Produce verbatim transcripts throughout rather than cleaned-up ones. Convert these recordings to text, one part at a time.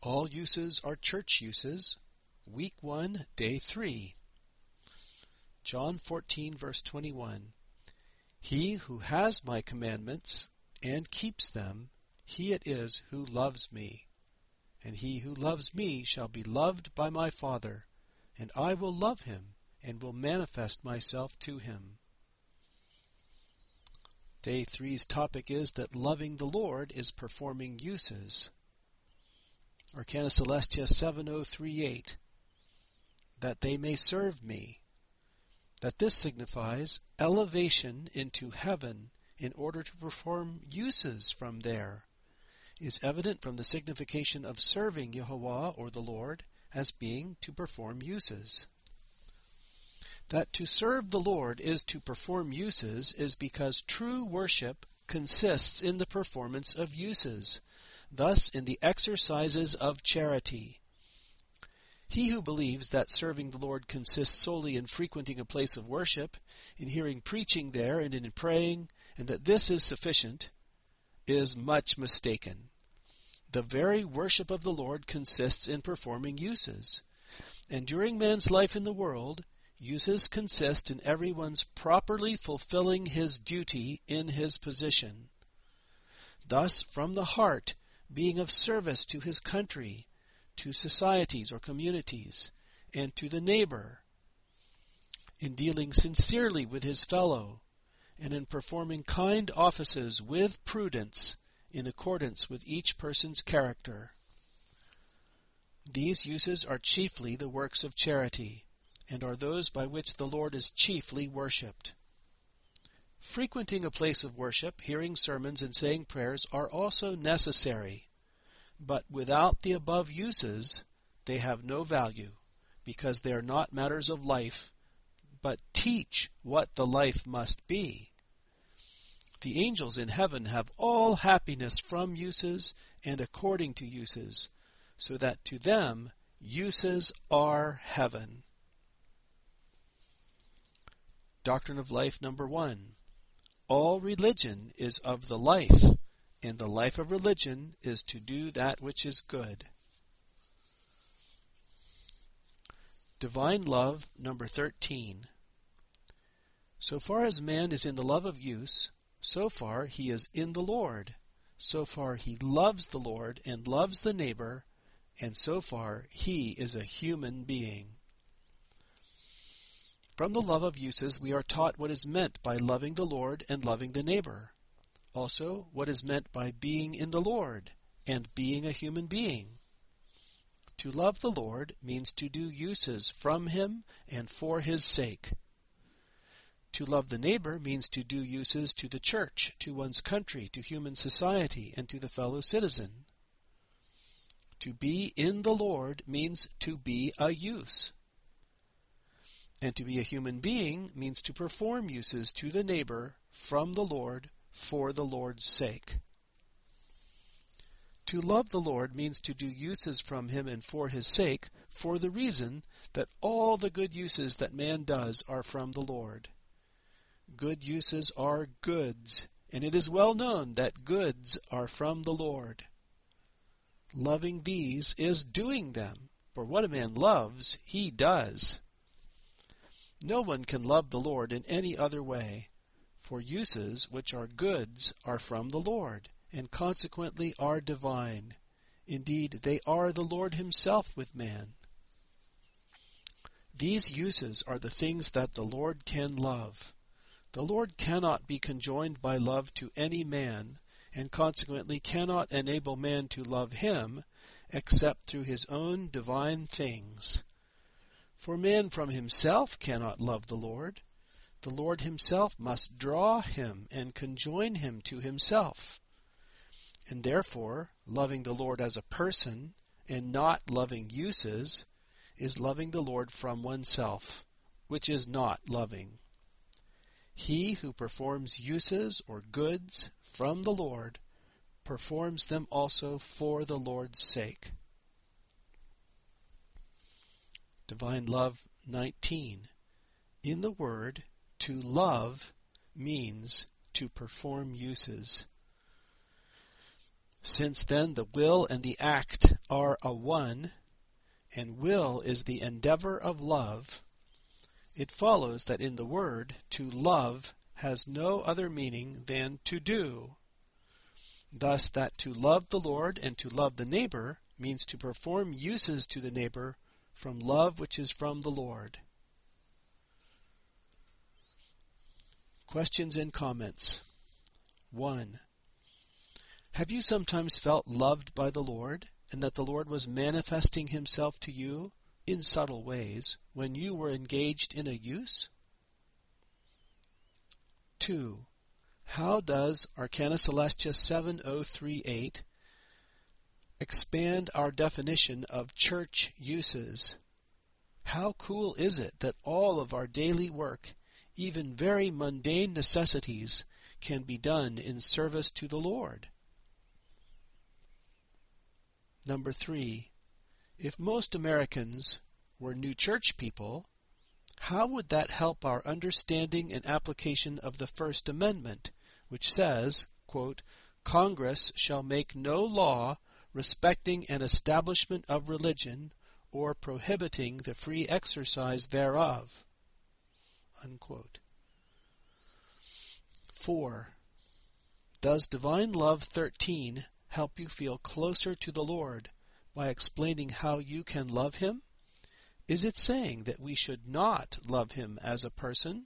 All uses are church uses. Week one, day three. John fourteen, verse twenty-one. He who has my commandments and keeps them, he it is who loves me. And he who loves me shall be loved by my Father, and I will love him and will manifest myself to him. Day three's topic is that loving the Lord is performing uses. Arcana Celestia seven oh three eight. That they may serve me. That this signifies elevation into heaven in order to perform uses from there, is evident from the signification of serving Yehovah or the Lord as being to perform uses. That to serve the Lord is to perform uses is because true worship consists in the performance of uses, thus in the exercises of charity. He who believes that serving the Lord consists solely in frequenting a place of worship, in hearing preaching there and in praying, and that this is sufficient, is much mistaken. The very worship of the Lord consists in performing uses, and during man's life in the world, uses consist in everyone's properly fulfilling his duty in his position. Thus, from the heart, being of service to his country, to societies or communities, and to the neighbor, in dealing sincerely with his fellow, and in performing kind offices with prudence in accordance with each person's character. These uses are chiefly the works of charity, and are those by which the Lord is chiefly worshipped. Frequenting a place of worship, hearing sermons, and saying prayers are also necessary, but without the above uses, they have no value, because they are not matters of life, but teach what the life must be. The angels in heaven have all happiness from uses and according to uses, so that to them uses are heaven. Doctrine of Life number one. All religion is of the life, and the life of religion is to do that which is good. Divine Love number thirteen. So far as man is in the love of use, so far he is in the Lord. So far he loves the Lord and loves the neighbor, and so far he is a human being. From the love of uses we are taught what is meant by loving the Lord and loving the neighbor. Also, what is meant by being in the Lord and being a human being. To love the Lord means to do uses from him and for his sake. To love the neighbor means to do uses to the church, to one's country, to human society, and to the fellow citizen. To be in the Lord means to be a use. And to be a human being means to perform uses to the neighbor from the Lord for the Lord's sake. To love the Lord means to do uses from him and for his sake, for the reason that all the good uses that man does are from the Lord. Good uses are goods, and it is well known that goods are from the Lord. Loving these is doing them, for what a man loves, he does. No one can love the Lord in any other way, for uses which are goods are from the Lord, and consequently are divine. Indeed, they are the Lord himself with man. These uses are the things that the Lord can love. The Lord cannot be conjoined by love to any man, and consequently cannot enable man to love him, except through his own divine things. For man from himself cannot love the Lord. The Lord himself must draw him and conjoin him to himself. And therefore, loving the Lord as a person, and not loving uses, is loving the Lord from oneself, which is not loving. He who performs uses or goods from the Lord performs them also for the Lord's sake. Divine Love nineteen. In the word, to love means to perform uses. Since then the will and the act are a one, and will is the endeavor of love, it follows that in the word to love has no other meaning than to do. Thus that to love the Lord and to love the neighbor means to perform uses to the neighbor from love which is from the Lord. Questions and comments. one. Have you sometimes felt loved by the Lord, and that the Lord was manifesting himself to you in subtle ways when you were engaged in a use? two. How does Arcana Coelestia seven oh three eight expand our definition of church uses? How cool is it that all of our daily work, even very mundane necessities, can be done in service to the Lord? Number three, if most Americans were new church people, how would that help our understanding and application of the First Amendment, which says, quote, Congress shall make no law respecting an establishment of religion or prohibiting the free exercise thereof, unquote. four. Does Divine Love thirteen help you feel closer to the Lord by explaining how you can love him? Is it saying that we should not love him as a person?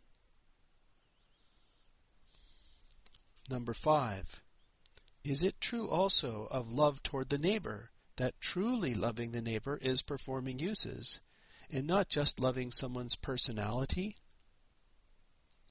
Number five. Is it true also of love toward the neighbor that truly loving the neighbor is performing uses, and not just loving someone's personality